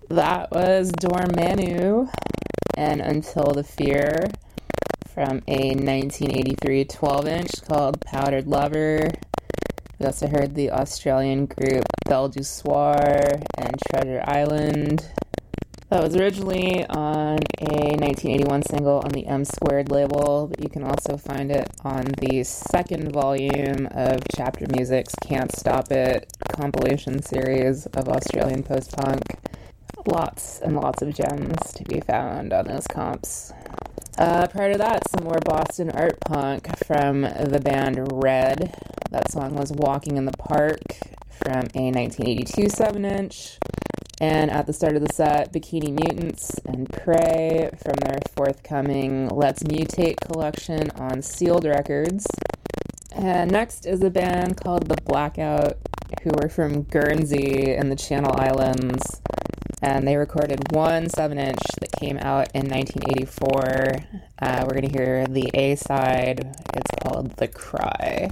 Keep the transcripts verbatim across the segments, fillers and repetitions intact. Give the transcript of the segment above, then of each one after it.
That was Dormammu and Until the Fear from a nineteen eighty-three twelve-inch called Powdered Lover. We also heard the Australian group Belle du Soir and Treasure Island. That was originally on a nineteen eighty-one single on the M Squared label, but you can also find it on the second volume of Chapter Music's Can't Stop It compilation series of Australian post-punk. Lots and lots of gems to be found on those comps. Uh, prior to that, some more Boston art punk from the band Red. That song was Walking in the Park from a nineteen eighty-two seven-inch. And at the start of the set, Bikini Mutants and Prey from their forthcoming Let's Mutate collection on Sealed Records. And next is a band called The Blackout, who were from Guernsey in the Channel Islands. And they recorded one seven-inch that came out in nineteen eighty-four. Uh, we're going to hear the A-side. It's called The Cry.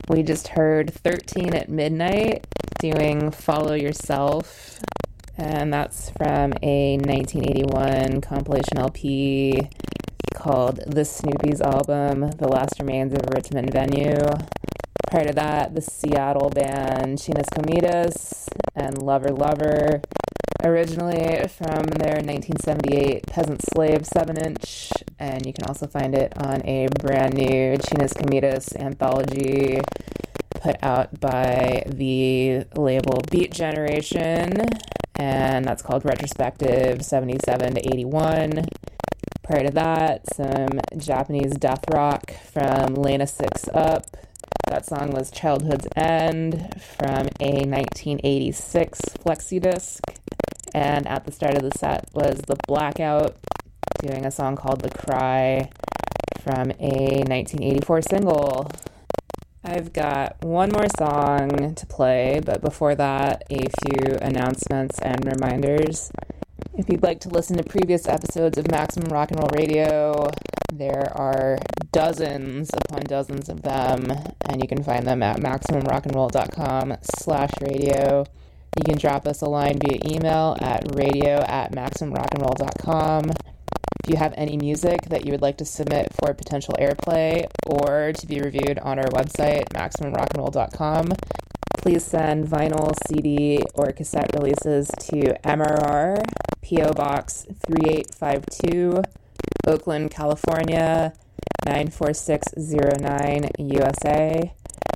We just heard thirteen at Midnight doing Follow Yourself, and that's from a nineteen eighty-one compilation L P called The Snoopy's Album, The Last Remains of Richmond Venue. Prior to that, the Seattle band Chinas Comidas and Lover Lover, originally from their nineteen seventy-eight Peasant Slave seven inch, and you can also find it on a brand new Chinas Comidas anthology put out by the label Beat Generation, and that's called Retrospective seventy-seven to eighty-one. Prior to that, some Japanese death rock from Lena Six Up. That song was Childhood's End from a nineteen eighty-six flexi disc. And at the start of the set was The Blackout doing a song called The Cry from a nineteen eighty-four single. I've got one more song to play, but before that, a few announcements and reminders. If you'd like to listen to previous episodes of Maximum Rock and Roll Radio, there are dozens upon dozens of them, and you can find them at maximumrockandroll.com slash radio. You can drop us a line via email at radio at maximumrockandroll.com. If you have any music that you would like to submit for potential airplay or to be reviewed on our website, maximum rock and roll dot com, please send vinyl, C D, or cassette releases to M R R, P O Box three eight five two, Oakland, California, nine four six zero nine, U S A.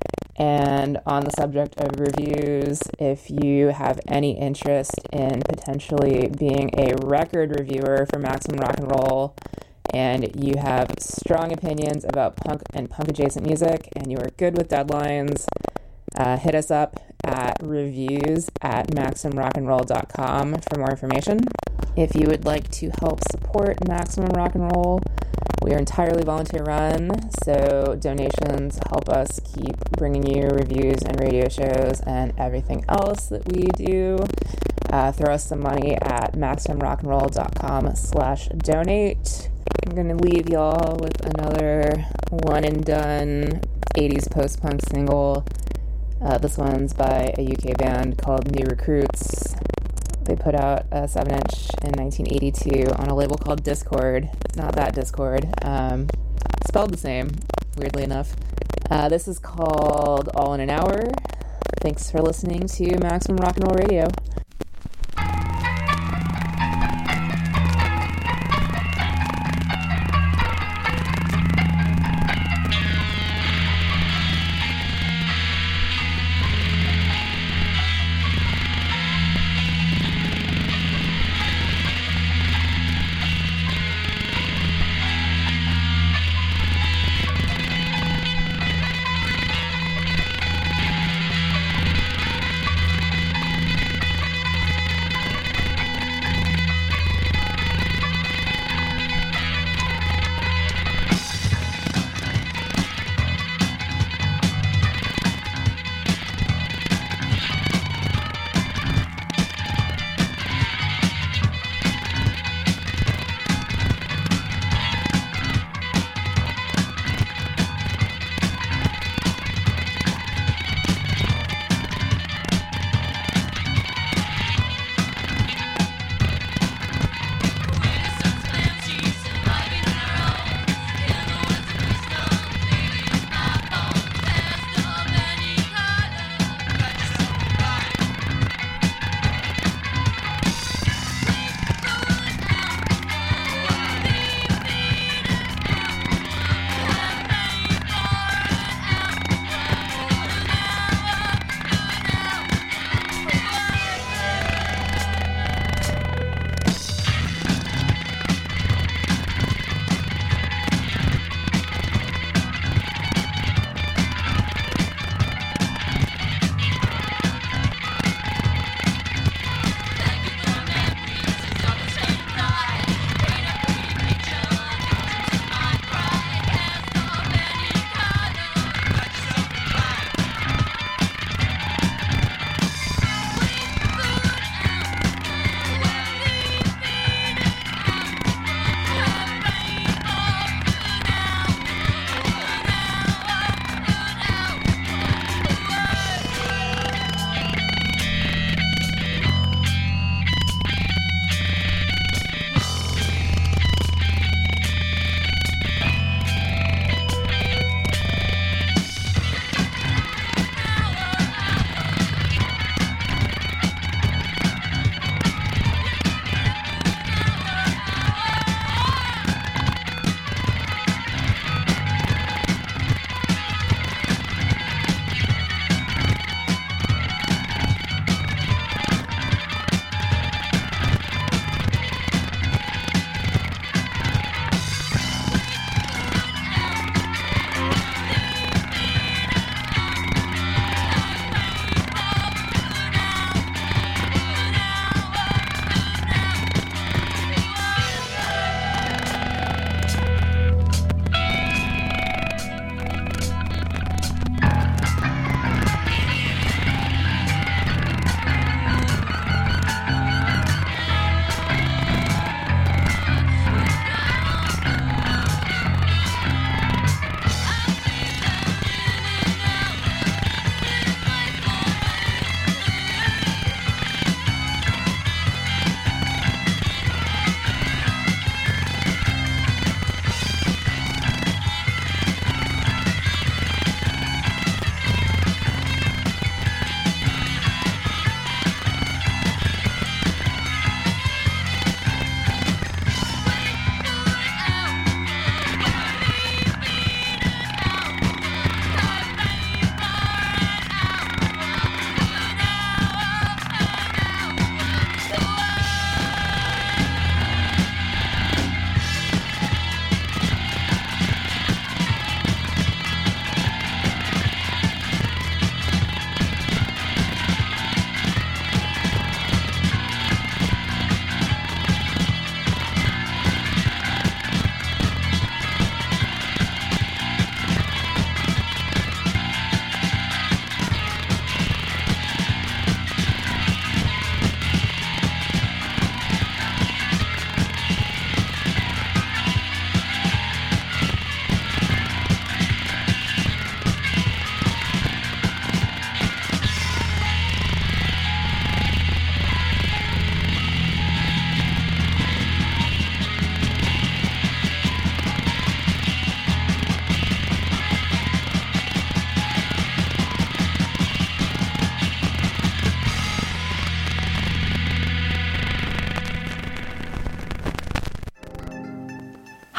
And on the subject of reviews, if you have any interest in potentially being a record reviewer for Maximum Rock and Roll, and you have strong opinions about punk and punk-adjacent music, and you are good with deadlines, uh, hit us up at reviews at maximum rock and roll dot com for more information. If you would like to help support Maximum Rock and Roll, we are entirely volunteer run, so donations help us keep bringing you reviews and radio shows and everything else that we do. Uh, throw us some money at maximum rock and roll dot com slash donate. I'm going to leave y'all with another one and done eighties post-punk single. Uh, this one's by a U K band called New Recruits. They put out a seven inch in nineteen eighty-two on a label called Discord. Not that Discord. Um, spelled the same, weirdly enough. Uh, this is called All in an Hour. Thanks for listening to Maximum Rock and Roll Radio.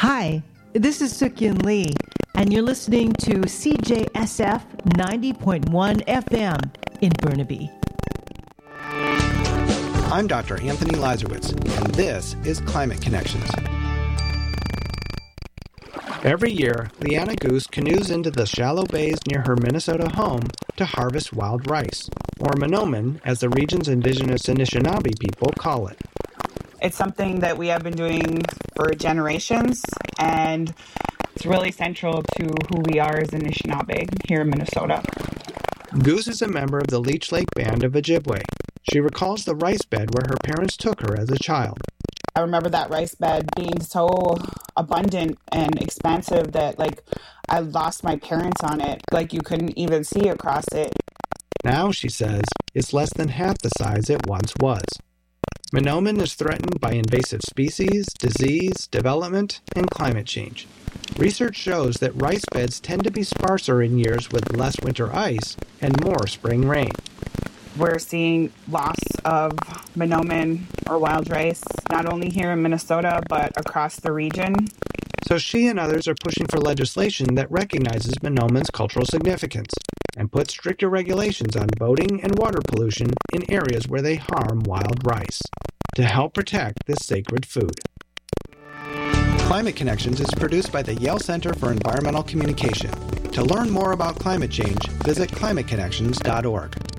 Hi, this is Suk-Yun Lee, and you're listening to C J S F ninety point one F M in Burnaby. I'm Doctor Anthony Lazarowitz, and this is Climate Connections. Every year, Leanna Goose canoes into the shallow bays near her Minnesota home to harvest wild rice, or Manoomin, as the region's indigenous Anishinaabe people call it. It's something that we have been doing for generations, and it's really central to who we are as Anishinaabe here in Minnesota. Goose is a member of the Leech Lake Band of Ojibwe. She recalls the rice bed where her parents took her as a child. I remember that rice bed being so abundant and expansive that, like, I lost my parents on it. Like, you couldn't even see across it. Now, she says, it's less than half the size it once was. Manoomin is threatened by invasive species, disease, development, and climate change. Research shows that rice beds tend to be sparser in years with less winter ice and more spring rain. We're seeing loss of Manoomin or wild rice, not only here in Minnesota, but across the region. So she and others are pushing for legislation that recognizes Manoomin's cultural significance and puts stricter regulations on boating and water pollution in areas where they harm wild rice to help protect this sacred food. Climate Connections is produced by the Yale Center for Environmental Communication. To learn more about climate change, visit climate connections dot org.